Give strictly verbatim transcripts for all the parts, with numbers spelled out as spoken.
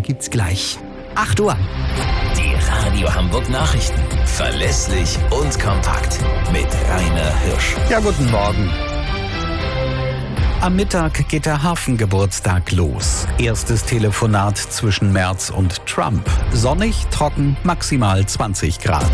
gibt's gleich. acht Uhr. Die Radio Hamburg Nachrichten. Verlässlich und kompakt. Mit Rainer Hirsch. Ja, guten Morgen. Am Mittag geht der Hafengeburtstag los. Erstes Telefonat zwischen Merz und Trump. Sonnig, trocken, maximal zwanzig Grad.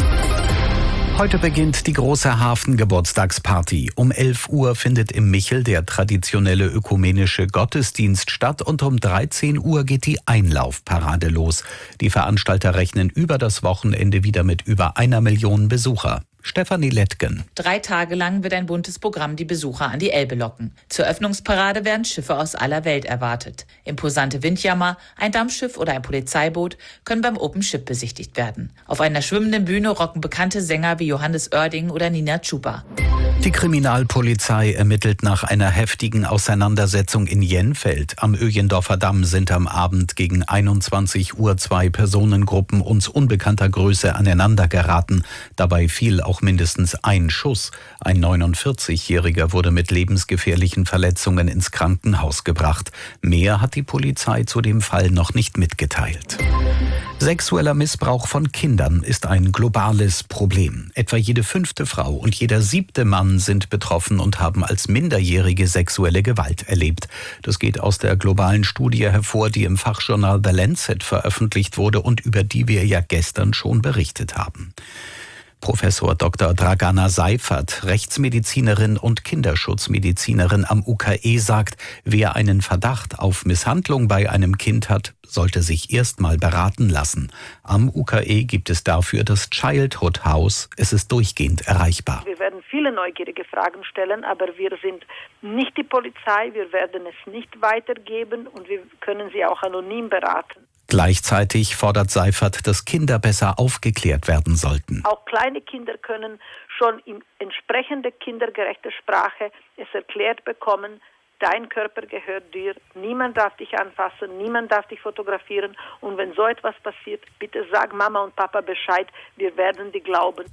Heute beginnt die große Hafengeburtstagsparty. Um elf Uhr findet im Michel der traditionelle ökumenische Gottesdienst statt und um dreizehn Uhr geht die Einlaufparade los. Die Veranstalter rechnen über das Wochenende wieder mit über einer Million Besucher. Stefanie Lettgen. Drei Tage lang wird ein buntes Programm die Besucher an die Elbe locken. Zur Öffnungsparade werden Schiffe aus aller Welt erwartet. Imposante Windjammer, ein Dampfschiff oder ein Polizeiboot können beim Open Ship besichtigt werden. Auf einer schwimmenden Bühne rocken bekannte Sänger wie Johannes Oerding oder Nina Chuba. Die Kriminalpolizei ermittelt nach einer heftigen Auseinandersetzung in Jenfeld. Am Öjendorfer Damm sind am Abend gegen einundzwanzig Uhr zwei Personengruppen uns unbekannter Größe aneinander geraten. Dabei fiel auch mindestens ein Schuss. Ein neunundvierzigjähriger wurde mit lebensgefährlichen Verletzungen ins Krankenhaus gebracht. Mehr hat die Polizei zu dem Fall noch nicht mitgeteilt. Sexueller Missbrauch von Kindern ist ein globales Problem. Etwa jede fünfte Frau und jeder siebte Mann sind betroffen und haben als Minderjährige sexuelle Gewalt erlebt. Das geht aus der globalen Studie hervor, die im Fachjournal The Lancet veröffentlicht wurde und über die wir ja gestern schon berichtet haben. Professor Doktor Dragana Seifert, Rechtsmedizinerin und Kinderschutzmedizinerin am U K E, sagt, wer einen Verdacht auf Misshandlung bei einem Kind hat, sollte sich erst mal beraten lassen. Am U K E gibt es dafür das Childhood House. Es ist durchgehend erreichbar. Wir werden viele neugierige Fragen stellen, aber wir sind nicht die Polizei, wir werden es nicht weitergeben und wir können Sie auch anonym beraten. Gleichzeitig fordert Seifert, dass Kinder besser aufgeklärt werden sollten. Auch kleine Kinder können schon in entsprechende kindergerechte Sprache es erklärt bekommen, dein Körper gehört dir, niemand darf dich anfassen, niemand darf dich fotografieren und wenn so etwas passiert, bitte sag Mama und Papa Bescheid, wir werden dir glauben.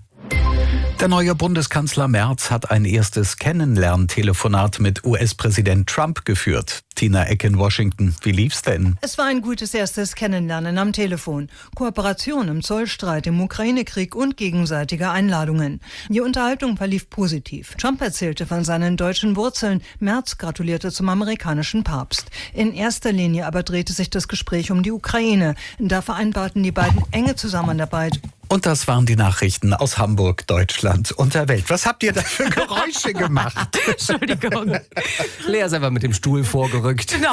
Der neue Bundeskanzler Merz hat ein erstes Kennenlerntelefonat mit U S-Präsident Trump geführt. Tina Eck in Washington, wie lief's denn? Es war ein gutes erstes Kennenlernen am Telefon. Kooperation im Zollstreit, im Ukraine-Krieg und gegenseitige Einladungen. Die Unterhaltung verlief positiv. Trump erzählte von seinen deutschen Wurzeln. Merz gratulierte zum amerikanischen Papst. In erster Linie aber drehte sich das Gespräch um die Ukraine. Da vereinbarten die beiden enge Zusammenarbeit. Und das waren die Nachrichten aus Hamburg, Deutschland und der Welt. Was habt ihr da für Geräusche gemacht? Entschuldigung. Lea ist einfach mit dem Stuhl vorgerückt.